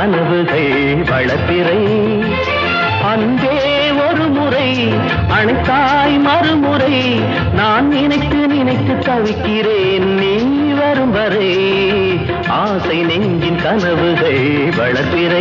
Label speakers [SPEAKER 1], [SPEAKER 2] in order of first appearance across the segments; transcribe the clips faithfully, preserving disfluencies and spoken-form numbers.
[SPEAKER 1] கனவுகள் வளர்ப்பிறை அன்பே ஒரு முறை அணைத்தாய் மறுமுறை நான் நினைத்து நினைத்து தவிக்கிறேன் நீ வரும் வரை ஆசை நெஞ்சின் கனவுகள் வளர்ப்பிறை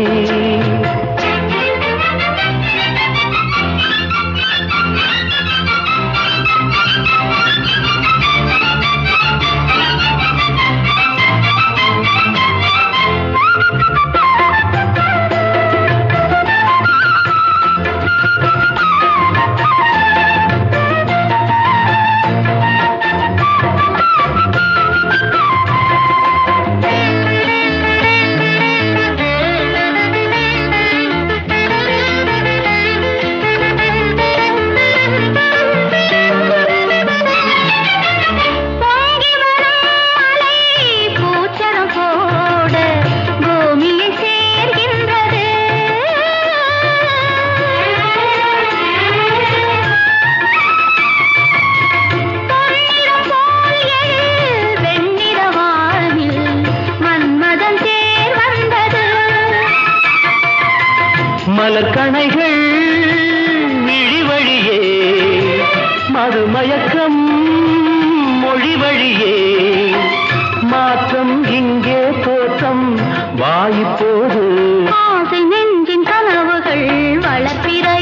[SPEAKER 1] மலர்கணைகள் விழி வழியே மறுமயக்கம் மொழி வழியே மாற்றம் இங்கே தோற்றம் வாய்ப்போது
[SPEAKER 2] ஆசை நெஞ்சின் கனவுகள் வளர்ப்பிறை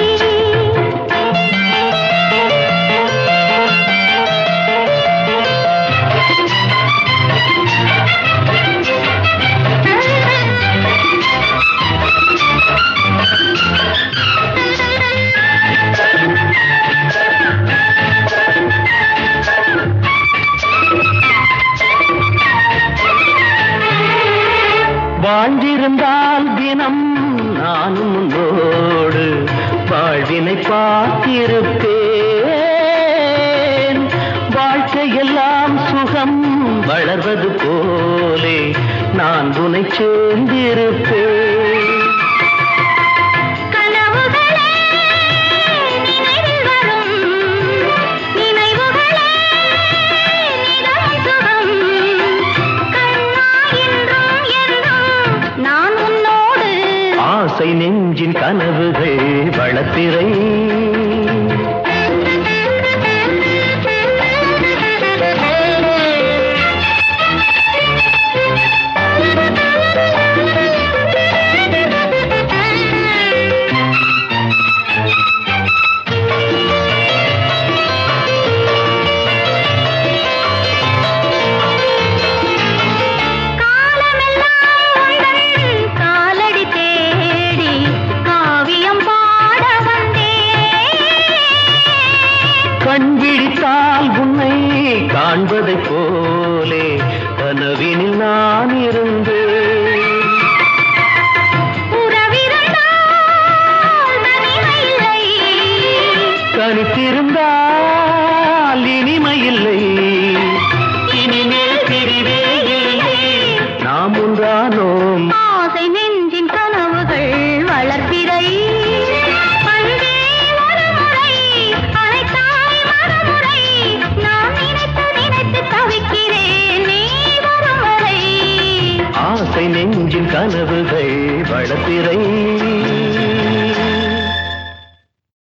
[SPEAKER 1] வாழ்ந்திருந்தால் தினம் நானும் உன்னோடு வாழ்வினை பார்த்திருப்பேன் வாழ்க்கையெல்லாம் சுகம் வளர்வது போலே நான் உன்னை சேர்ந்திருப்பேன் ஆசை நெஞ்சின் கனவுகள் வளர்ப்பிறை கண் விழித்தால் உன்னை காண்பதைப் போலே கனவினில் நான் இருந்தேன் தனித்திருந்தால் இனிமையில்லை இனிமேல் பிரிவே இல்லை நாம் ஒன்றானோம்
[SPEAKER 2] ஆசை நெஞ்சின் கனவுகள் வளர்ப்பிறை
[SPEAKER 1] ஆசை நெஞ்சின் கனவுகள் வளர்ப்பிறை